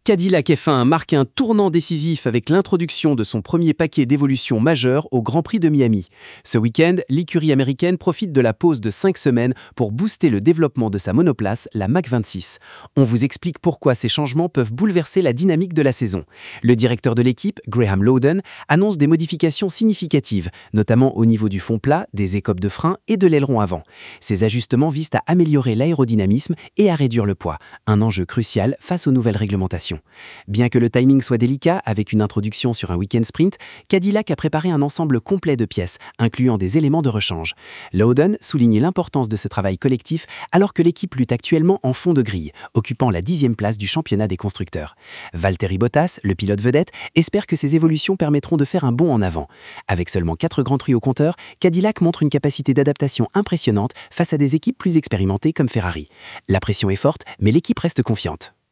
Cadillac F1 marque un tournant décisif avec l'introduction de son premier paquet d'évolutions majeures au Grand Prix de Miami. Ce week-end, l'écurie américaine profite de la pause de 5 semaines pour booster le développement de sa monoplace, la Mach 26. On vous explique pourquoi ces changements peuvent bouleverser la dynamique de la saison. Le directeur de l'équipe, Graham Lowden, annonce des modifications significatives, notamment au niveau du fond plat, des écopes de frein et de l'aileron avant. Ces ajustements visent à améliorer l'aérodynamisme et à réduire le poids, un enjeu crucial face aux nouvelles réglementations. Bien que le timing soit délicat, avec une introduction sur un week-end sprint, Cadillac a préparé un ensemble complet de pièces, incluant des éléments de rechange. Lowden souligne l'importance de ce travail collectif alors que l'équipe lutte actuellement en fond de grille, occupant la 10e place du championnat des constructeurs. Valtteri Bottas, le pilote vedette, espère que ces évolutions permettront de faire un bond en avant. Avec seulement 4 grands prix au compteur, Cadillac montre une capacité d'adaptation impressionnante face à des équipes plus expérimentées comme Ferrari. La pression est forte, mais l'équipe reste confiante.